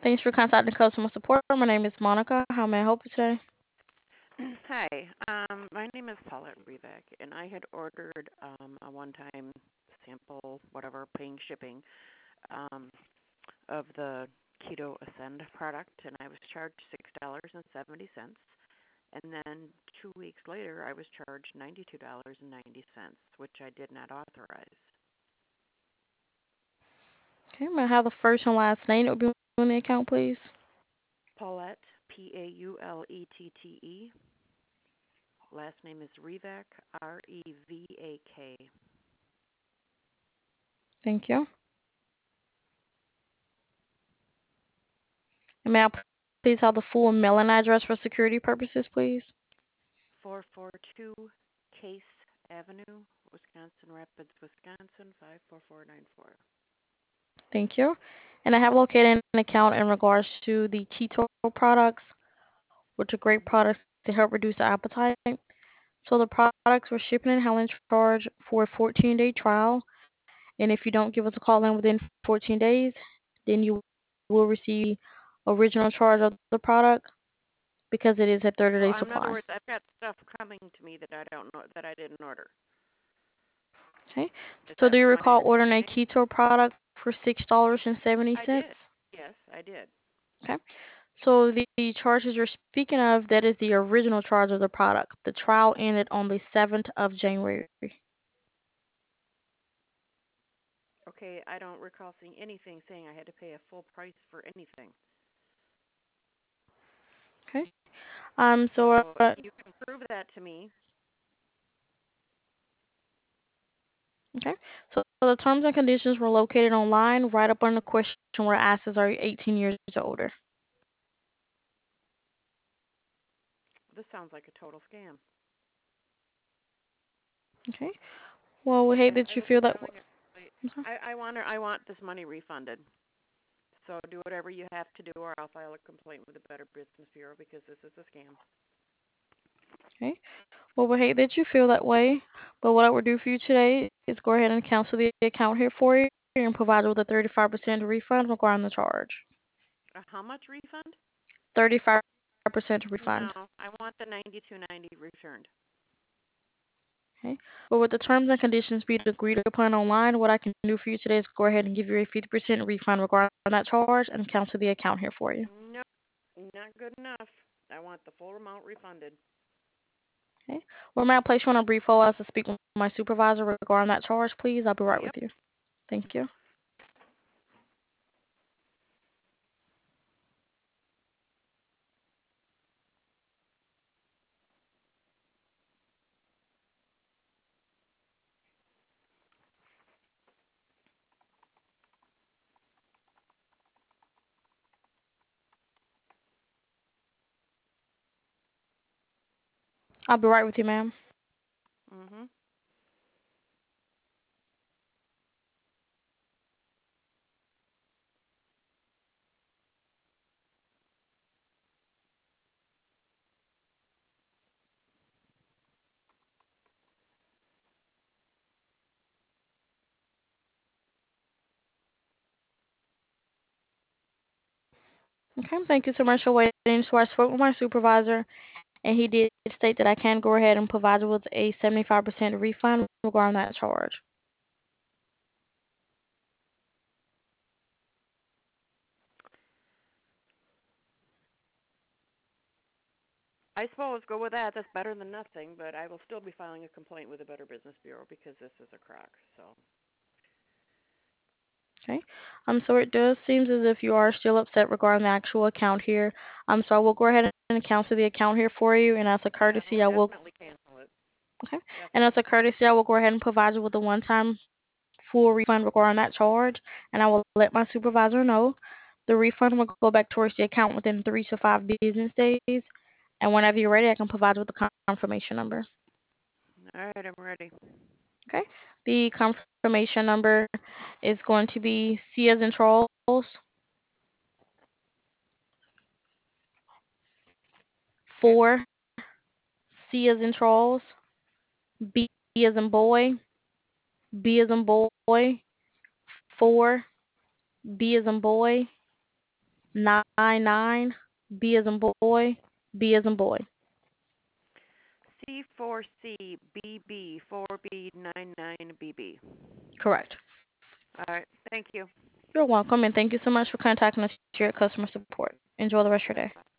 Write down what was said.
Thanks for contacting customer support. My name is Monica. How may I help you today? Hi, my name is Paulette Revak, and I had ordered a one-time sample, whatever, paying shipping um, of the Keto Ascend product, and I was charged $6.70. And then 2 weeks later, I was charged $92.90, which I did not authorize. Okay, may I have the first and last name that will be on the account, please? Paulette, Paulettete. Last name is Revak, Revak. Thank you. And may I please have the full mailing address for security purposes, please? 442 Case Avenue, Wisconsin Rapids, Wisconsin 54494. Thank you. And I have located an account in regards to the keto products, which are great Mhm. products to help reduce appetite. So the products we're shipping and handling charge for a 14-day trial. And if you don't give us a call in within 14 days, then you will receive original charge of the product because it is a So 30-day in other supply. words, I've got stuff coming to me that I don't know that I didn't order. Okay. Is So that do you my recall ordering a understanding? keto product for $6.70? I did. Yes, I did. Okay. So the charges you're speaking of, that is the original charge of the product. The trial ended on the 7th of January. Okay, I don't recall seeing anything saying I had to pay a full price for anything. Okay. So So if you can prove that to me, okay. So the terms and conditions were located online right up on the question where it asks us, are you 18 years or older? this sounds like a total scam. Okay. Well, we hate that I you will be feel that. filing a complaint. I want this money refunded. So do whatever you have to do, or I'll file a complaint with the Better Business Bureau because this is a scam. Okay. Well, we hate that you feel that way. But what I would do for you today is go ahead and cancel the account here for you and provide you with a 35% refund regarding the charge. How much refund? 35% No, refund. I want the 92.90 returned. Okay. But with the terms and conditions being agreed upon online, what I can do for you today is go ahead and give you a 50% refund regarding that charge and cancel the account here for you. No, not good enough. I want the full amount refunded. Okay. Well, may I place you on a brief hold as to speak with my supervisor regarding that charge, please? I'll be right with Yep. you. Thank you. I'll be right with you, ma'am. Mhm. Okay, thank you so much for waiting. So I spoke with my supervisor, and he did state that I can go ahead and provide you with a 75% refund regarding that charge. I suppose go with that. That's better than nothing, but I will still be filing a complaint with the Better Business Bureau because this is a crock. So. Okay. So it does seem as if you are still upset regarding the actual account here. So I will go ahead and cancel the account here for you, and as a Yeah, I courtesy, would I will. definitely cancel it. Okay. And as a Definitely. courtesy, I will go ahead and provide you with a one-time full refund regarding that charge, and I will let my supervisor know. The refund will go back towards the account within 3 to 5 business days, and whenever you're ready, I can provide you with the confirmation number. All right, I'm ready. Okay. The confirmation number is going to be C as in Charles, 4, C as in Charles, B as in boy, B as in boy, 4, B as in boy, 99, B as in boy, B as in boy. C4CBB4B99BB. Correct. All right. Thank you. You're welcome, and thank you so much for contacting us here at Customer Support. Enjoy the rest of your day.